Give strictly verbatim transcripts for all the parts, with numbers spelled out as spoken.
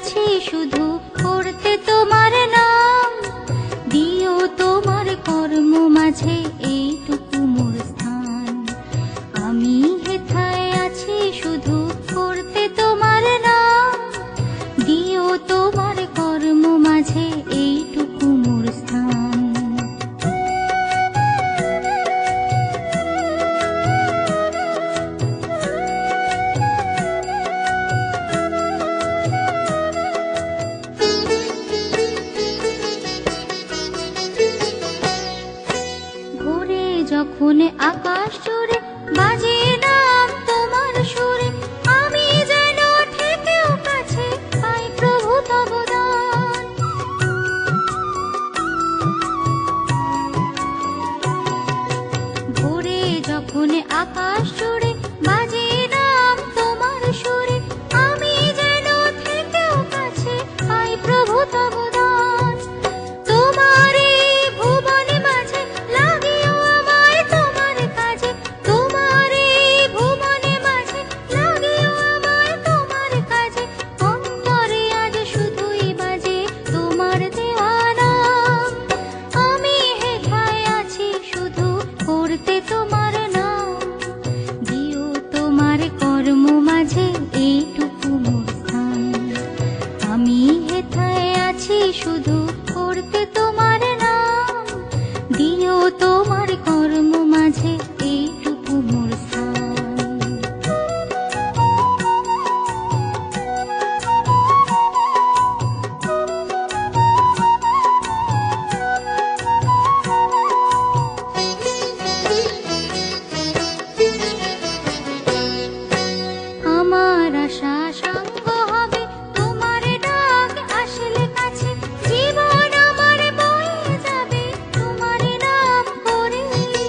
আছি শুধু করতে তোমার নাম, দিও তোমার কর্ম মাঝে এইটুকু মোর স্থান। আমি হেথায় আছি শুধু করতে তোমার নাম, দিও তোমার কর্ম মাঝে এইটুকু মোর স্থান। যখন আকাশ জুড়ে বাজে নাম তোমার সুরে, আমি যেন ঠেকেও কাছে পাই প্রভু তব দান। ভোরে যখন আকাশ জুড়ে বাজে নাম তোমার সুরে, আমি যেন ঠেকেও কাছে পাই প্রভু তব দান। তোমার এই ভুবনে মাঝে লাগিও আমায় তোমার কাজে, তোমার এই ভুবনে মাঝে লাগিও আমায় তোমার কাজে। অন্তরে আজ শুধুই বাজে তোমার দেওয়া নাম, আমি হেথায় আছি শুধু করতে তোমার নাম, দিও তোমার কর্ম মাঝে এইটুকু মোর স্থান। আমি হেথায় আছি শুধু করতে তোমার নাম, দিও তোমার কর্ম মাঝে এইটুকু মোর স্থান। আমার আশা সঙ্গ হবে তোমার ডাক আসলে কাছে, জীবন আমার বয়ে যাবে তোমার নাম করে।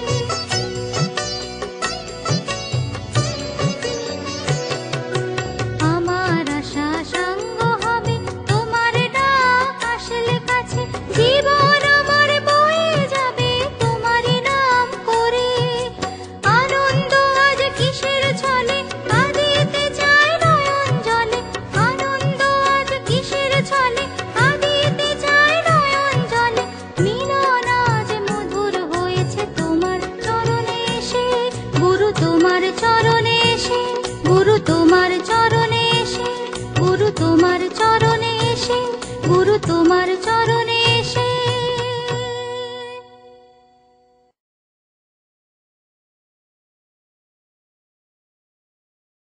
আমার আশা সঙ্গ হবে তোমার ডাক আসলে কাছে, জীবন আমার বয়ে যাবে তোমার নাম করে। আনন্দ আজ কিসের ছলে কাঁদিতে চায় নয়ন জলে, আনন্দ আজ কিসের ছলে কাঁদিতে চায় নয়ন জলে। মিলন আজ মধুর হয়েছে তোমার চরণে এসে, গুরু তোমার চরণে এসে, গুরু তোমার চরণে এসে, গুরু তোমার চরণে এসে, গুরু তোমার